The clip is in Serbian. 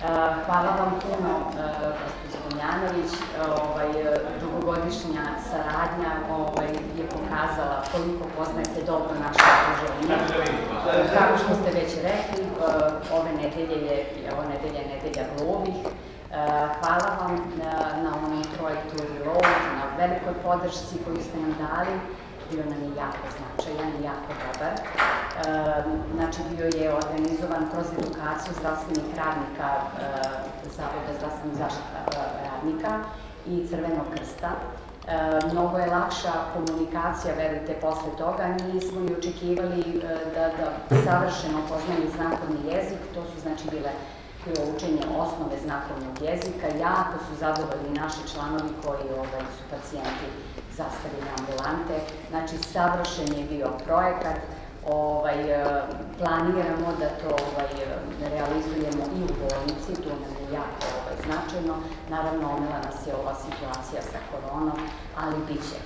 Hvala vam puno, gospođo Damjanović. Dugogodišnja saradnja je pokazala koliko poznajete dobro naše okruženje. Kako što ste već rekli, ova nedelja je nedelja glovih. Hvala vam na onom projektu Reload, na velikoj podršci koju ste nam dali. Bio nam je jako značajan i jako dobar. Znači, bio je organizovan kroz edukaciju zdravstvenih radnika Zavoda zdravstvenog zaštita radnika i Crvenog krsta. Mnogo je lakša komunikacija, verujte, posle toga. Nismo ni očekivali da savršeno poznaju znakovni jezik. To su, znači, bilo učenje osnove znakovnog jezika. Jako su zadovoljni naši članovi koji su pacijenti zastavili ambulante. Znači, savršen je bio projekat. Planiramo da to realizujemo i u bolnici, to nam je jako značajno. Naravno, omela nas je ova situacija sa koronom, ali bit će.